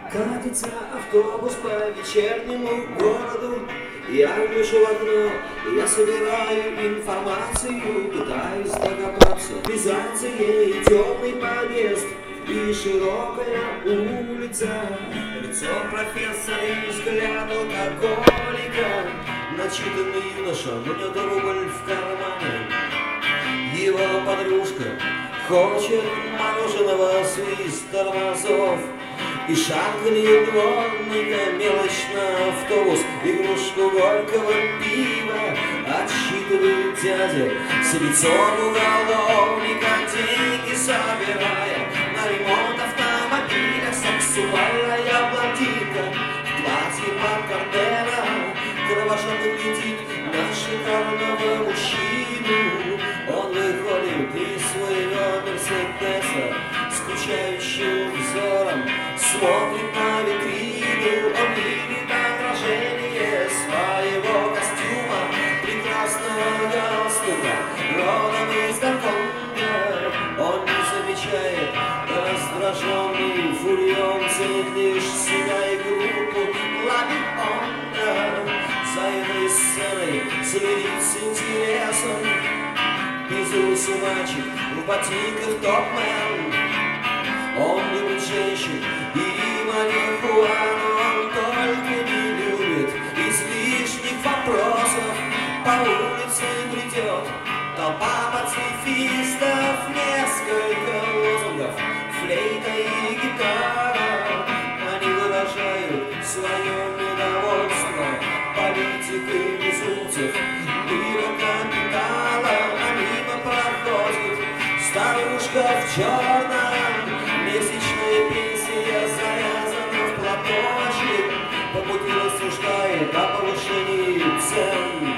Катится автобус по вечернему городу. Я гляжу в окно, я собираю информацию, пытаюсь докопаться. Визация и темный подъезд, и широкая улица. Лицо профессора и взгляд алкоголика. Начитанный юноша мнет рубль в кармане. Его подружка хочет мороженого, свист тормозов и шарканье дворника, мелочь на автобус, игрушку горького пива отсчитывает дядя с лицом уголовника, деньги собирая на ремонт автомобиля. Сексуальная блондинка в платье Панкардена кровожадно глядит на шикарного мужчину. Он выходит из своего Мерседеса, скучающим взором смотрит на витрину. Он видит отражение своего костюма, прекрасного галстука, родом из Гонконга. Он не замечает раздраженный фурион, ценит лишь себя и группу Лабионда. За этой сценой следит с интересом безусый мальчик в ботинках топ-мен. Он любит женщин и марихуану, он только не любит излишних вопросов. По улице бредет толпа пацифистов, несколько лозунгов, флейта и гитара. Они выражают свое недовольство политикой безумцев, мира капитала. А мимо проходит старушка в черном, месячная пенсия завязана в платочек, по пути рассуждает о повышении цен,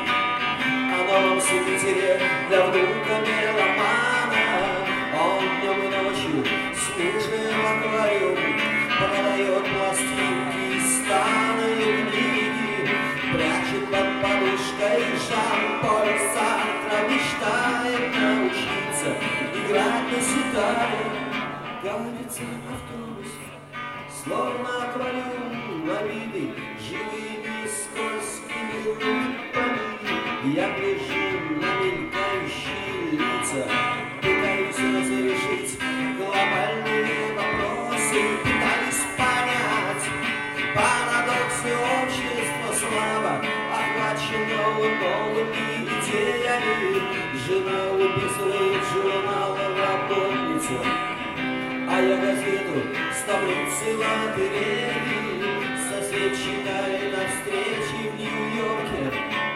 о новом свитере для внука меломана. Он днем и ночью с мужем в аквариум продает пластинки, старые книги, прячет под подушкой Жан-Поль Сартра, мечтает научиться играть на ситаре. Катится автобус, словно аквариум, набитый живыми скользкими рыбами. Я гляжу на мелькающие лица, пытаюсь разрешить глобальные вопросы, пытаюсь понять парадоксы общества, слабо охваченного новыми идеями. Жена выписывает журнал «Работницу», а я газету с таблицей лотереи. Сосед читает о встрече в Нью-Йорке.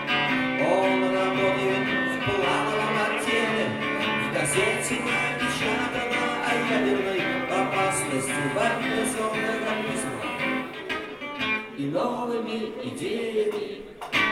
Он работает в плановом отделе. В газете напечатано о ядерной опасности борьбы с алкоголизмом и новыми идеями.